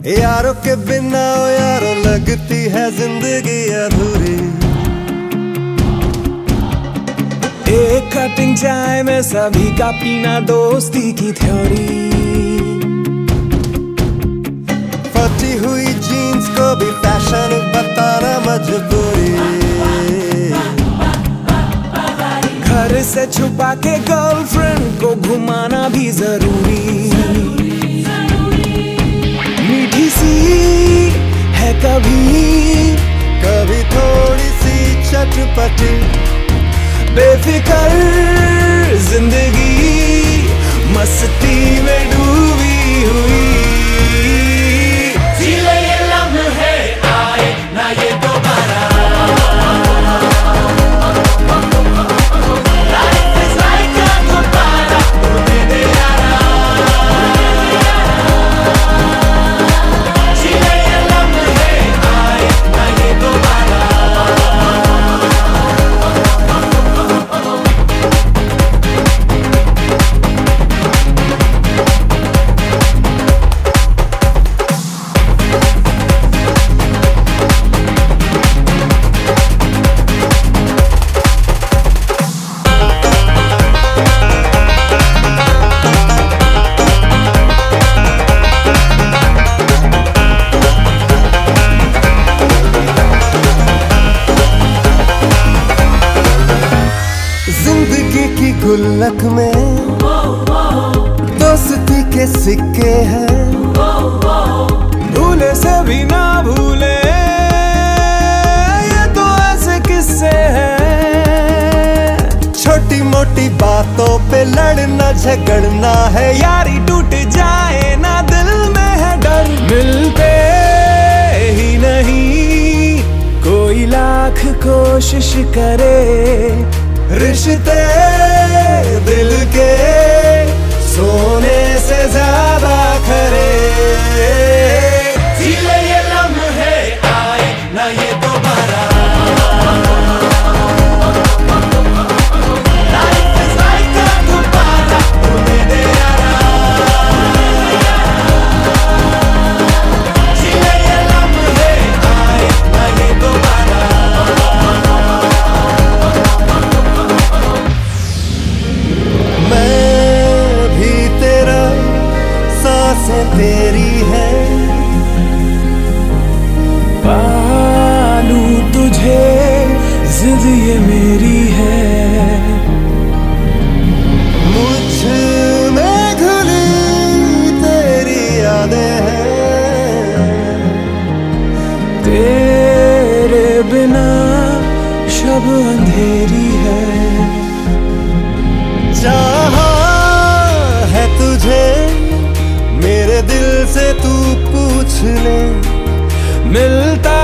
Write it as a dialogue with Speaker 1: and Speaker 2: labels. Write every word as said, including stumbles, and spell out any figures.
Speaker 1: यारों के बिना ओ यारों लगती है जिंदगी अधूरी।
Speaker 2: एक कटिंग चाय में सभी का पीना दोस्ती की थ्योरी।
Speaker 1: फटी हुई जीन्स को भी फैशन बताना मजबूरी।
Speaker 2: घर से छुपा के गर्लफ्रेंड को घुमाना भी जरूरी। मीठी सी है कभी
Speaker 1: कभी थोड़ी सी चटपटी।
Speaker 2: बेफिकर जिंदगी मस्ती में डूबी हुई। जी ले ये लम्हे आए ना ये दोबारा। Life is like a दोबारा उड़ने दे यारा। जी ले ये लम्हे आए ना ये दोबारा।
Speaker 1: जिंदगी की गुल्लक में दोस्ती के सिक्के हैं।
Speaker 2: भूले से भी ना भूले ये तो ऐसे किस्से हैं।
Speaker 1: छोटी मोटी बातों पे लड़ना झगड़ना है।
Speaker 2: यारी टूट जाए ना दिल में है डर। मिलते ही नहीं कोई लाख कोशिश करे।
Speaker 1: रिश्ते दिल के सोने से ज्यादा खरे।
Speaker 2: जी ले ये लम्हे आए ना ये दोबारा। Life is like a दोबारा उड़ने दे यारा। जी ले ये लम्हे आए ना ये दोबारा।
Speaker 1: मैं भी तेरा सांसें तेरी है।
Speaker 2: पालूं तुझे जिद ये मेरी है।
Speaker 1: मुझ में घुली तेरी यादें हैं।
Speaker 2: तेरे बिना शब अंधेरी है।
Speaker 1: चाहा है तुझे मेरे दिल से तू पूछ ले।
Speaker 2: मिलता